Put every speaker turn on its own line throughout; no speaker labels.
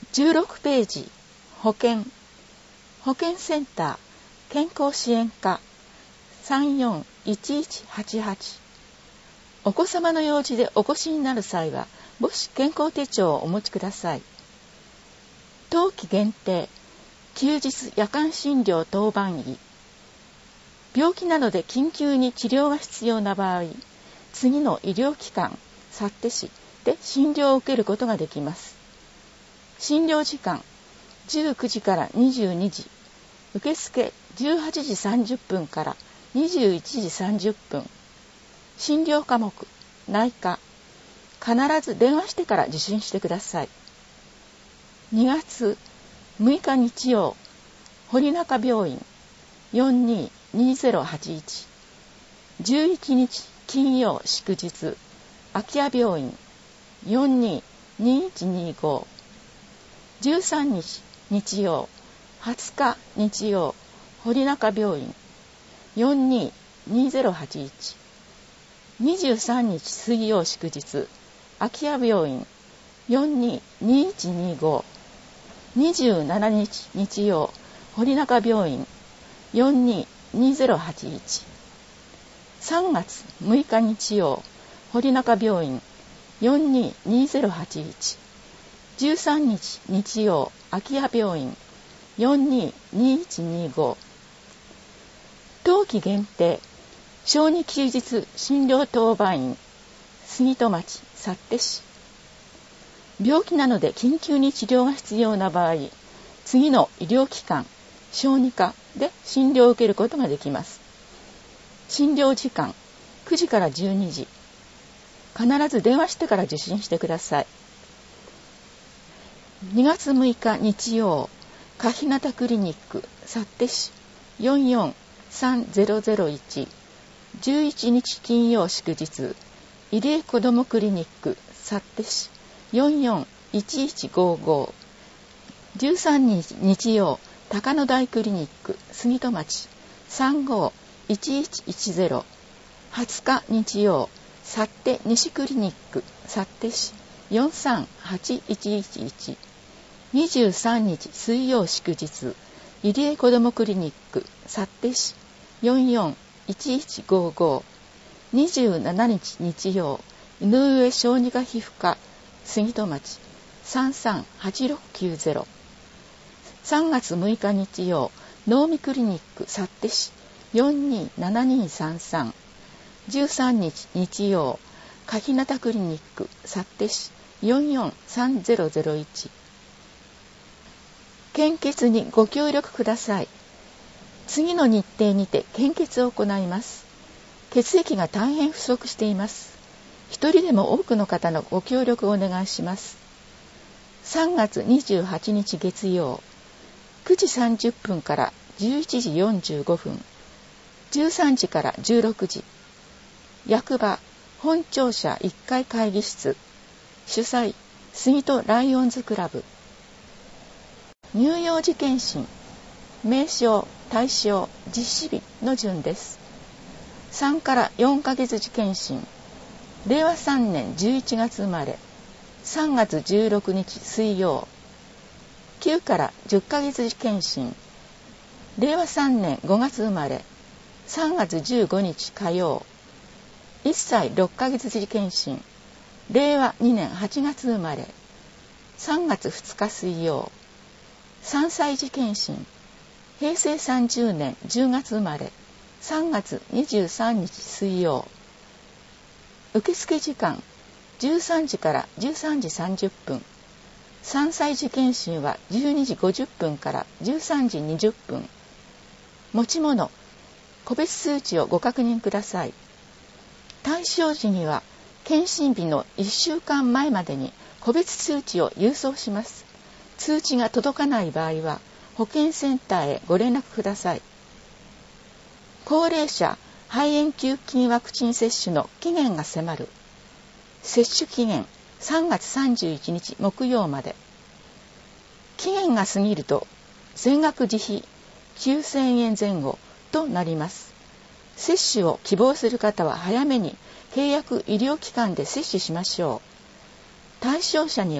16ページ、保健センター健康支援課 341188。 お子様の用事でお越しになる際は母子健康手帳をお持ちください。冬季限定休日夜間診療当番医。病気などで緊急に治療が必要な場合、次の医療機関幸手市で診療を受けることができます。診療時間19時から22時、受付18時30分から21時30分。診療科目内科。必ず電話してから受診してください。2月6日日曜、堀中病院 422081。 11日金曜祝日、空き家病院 422125。 13日日曜、20日日曜、堀中病院 422081。 23日水曜祝日、空き家病院 422125。 27日日曜、堀中病院 422081。 3月6日日曜、堀中病院 422081。 13日日曜、空き家病院 422125。 冬季限定小児休日診療当番員杉戸町幸手市。病気なので緊急に治療が必要な場合、次の医療機関小児科で診療を受けることができます。診療時間9時から12時。必ず電話してから受診してください。2月6日日曜、柿形クリニック幸手市 443001。 11日金曜祝日、入江子どもクリニック幸手市 441155。 13日日曜、高野台クリニック杉戸町 351110。 20日日曜、幸手西クリニック幸手市 438111。 23日水曜祝日、入江子どもクリニック幸手市 441155。 27日日曜、井上小児科皮膚科杉戸町 338690。 3月6日日曜、能見クリニック幸手市 427233。 13日日曜、柿形クリニック幸手市 443001。 献血にご協力ください。次の日程にて献血を行います。血液が大変不足しています。一人でも多くの方のご協力をお願いします。3月28日月曜、9時30分から11時45分、13時から16時。役場本庁舎1階会議室。主催杉戸ライオンズクラブ。乳幼児検診名称対象実施日の順です。3から4ヶ月時検診、令和3年11月生まれ3月16日水曜。9から10ヶ月時検診、令和3年5月生まれ3月15日火曜。1歳6ヶ月時検診、令和2年8月生まれ3月2日水曜。3歳児検診、平成30年10月生まれ3月23日水曜。受付時間13時から13時30分。3歳児検診は12時50分から13時20分。持ち物、個別数値をご確認ください。対象時には検診日の1週間前までに個別通知を郵送します。通知が届かない場合は保健センターへご連絡ください。高齢者肺炎球菌ワクチン接種の期限が迫る。接種期限3月31日木曜まで。期限が過ぎると全額自費9000円前後となります。接種を希望する方は早めに契約医療機関で接種しましょう。対象者には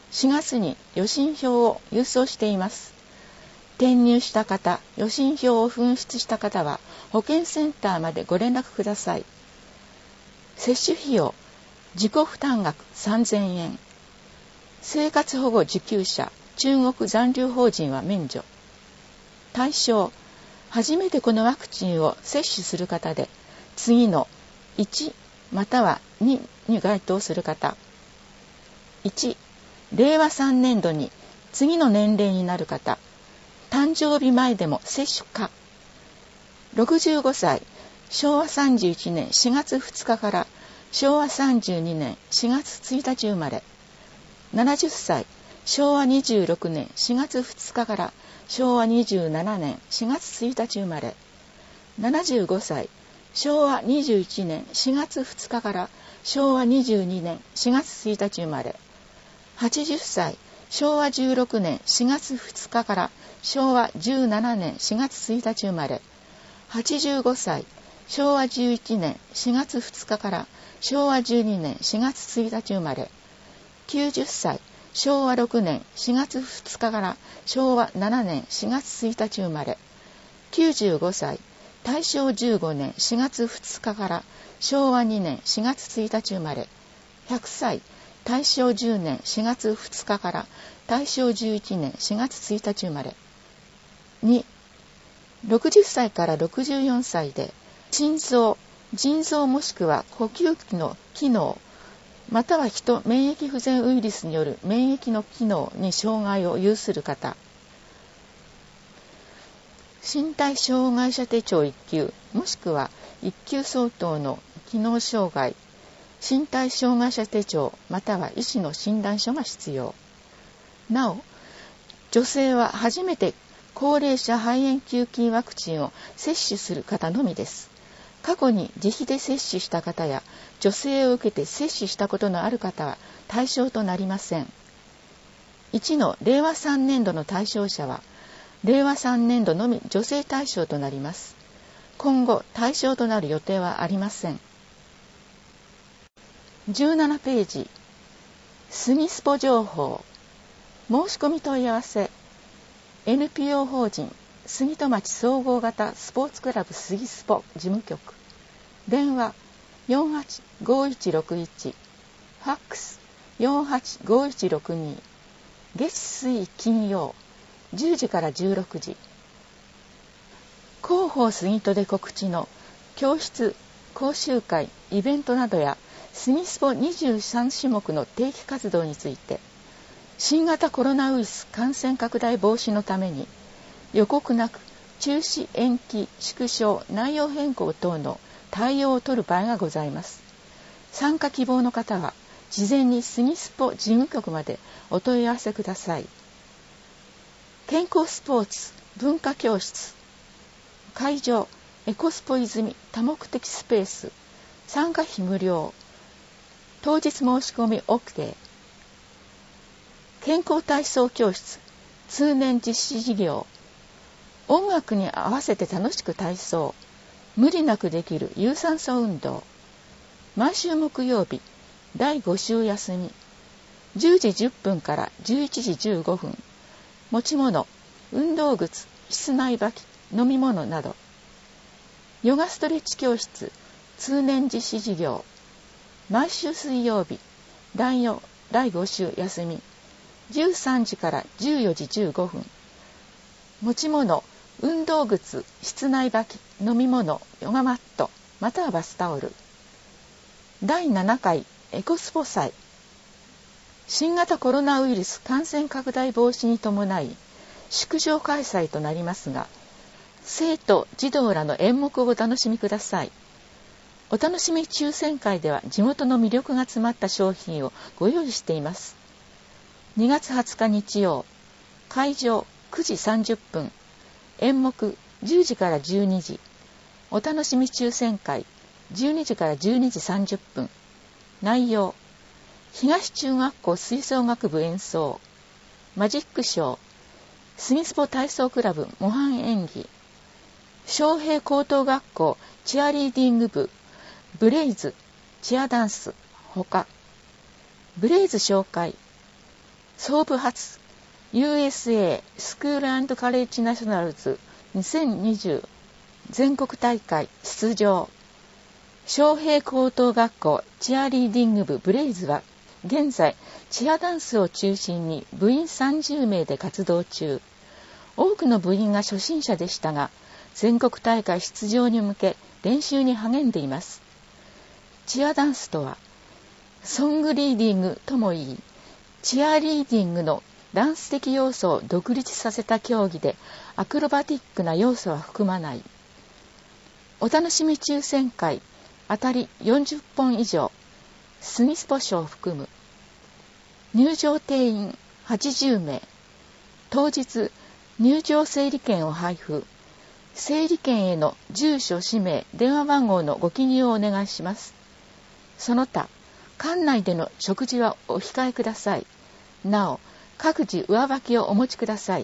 4月に予診票を郵送しています。転入した方、予診票を紛失した方は保健センターまでご連絡ください。接種費用、自己負担額3000円。生活保護受給者、中国残留邦人は免除。対象、初めてこのワクチンを接種する方で、次の1または2に該当する方。1、令和3年度に次の年齢になる方。誕生日前でも接種可。65歳、昭和31年4月2日から昭和32年4月1日生まれ。70歳、昭和26年4月2日から昭和27年4月1日生まれ。75歳、昭和21年4月2日から昭和22年4月1日生まれ。80歳、昭和16年4月2日から昭和17年4月1日生まれ。85歳、昭和11年4月2日から昭和12年4月1日生まれ。90歳、昭和6年4月2日から昭和7年4月1日生まれ。95歳、大正15年4月2日から昭和2年4月1日生まれ。100歳、大正10年4月2日から大正11年4月1日生まれ。2、60歳から64歳で心臓、腎臓もしくは呼吸器の機能、または人免疫不全ウイルスによる免疫の機能に障害を有する方。身体障害者手帳1級もしくは1級相当の機能障害、身体障害者手帳または医師の診断書が必要。なお、女性は初めて高齢者肺炎球菌ワクチンを接種する方のみです。過去に自費で接種した方や助成を受けて接種したことのある方は対象となりません。1の令和3年度の対象者は令和3年度のみ助成対象となります。今後対象となる予定はありません。17ページ、スギスポ情報。申し込み問い合わせ。NPO 法人杉戸町総合型スポーツクラブスギスポ事務局。電話485161、ファックス485162。月水金曜10時から16時。広報杉戸で告知の教室、講習会、イベントなどやスギスポ23種目の定期活動について、新型コロナウイルス感染拡大防止のために予告なく中止、延期、縮小、内容変更等の対応を取る場合がございます。参加希望の方は事前にスギスポ事務局までお問い合わせください。健康スポーツ文化教室。会場エコスポ泉多目的スペース。参加費無料。当日申し込み OK。健康体操教室通年実施事業。音楽に合わせて楽しく体操。無理なくできる有酸素運動。毎週木曜日第5週休み。10時10分から11時15分。持ち物、運動靴、室内履き、飲み物など。ヨガストレッチ教室通年実施事業。毎週水曜日第5週休み。13時から14時15分。持ち物、運動靴、室内履き、飲み物、ヨガマット、またはバスタオル。第7回エコスポ祭。新型コロナウイルス感染拡大防止に伴い縮小開催となりますが、生徒・児童らの演目をお楽しみください。お楽しみ抽選会では地元の魅力が詰まった商品をご用意しています。2月20日日曜、会場9時30分、演目10時から12時、お楽しみ抽選会12時から12時30分。内容、東中学校吹奏楽部演奏、マジックショー、スギスポ体操クラブ模範演技、昌平高等学校チアリーディング部、ブレイズチアダンスほか。ブレイズ紹介、 総部発 USA スクール&カレッジナショナルズ2020全国大会出場。昌平高等学校チアリーディング部ブレイズは現在チアダンスを中心に部員30名で活動中。多くの部員が初心者でしたが、全国大会出場に向け練習に励んでいます。チアダンスとはソングリーディングともいい、チアリーディングのダンス的要素を独立させた競技でアクロバティックな要素は含まない。お楽しみ抽選会当たり40本以上、スミスポ賞を含む。入場定員80名。当日入場整理券を配布。整理券への住所、氏名、電話番号のご記入をお願いします。その他、館内での食事はお控えください。なお、各自上履きをお持ちください。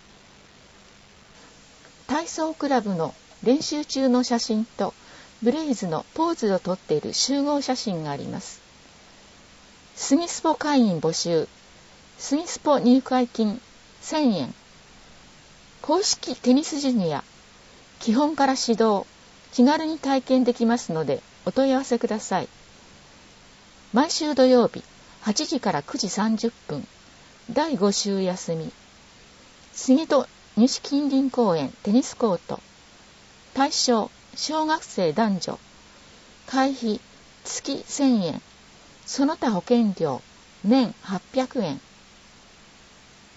体操クラブの練習中の写真とブレイズのポーズをとっている集合写真があります。スミスポ会員募集。スミスポ入会金1000円。公式テニスジュニア。基本から指導。気軽に体験できますのでお問い合わせください。毎週土曜日8時から9時30分。第5週休み。杉戸西近隣公園テニスコート。対象小学生男女。会費月1000円。その他保険料年800円。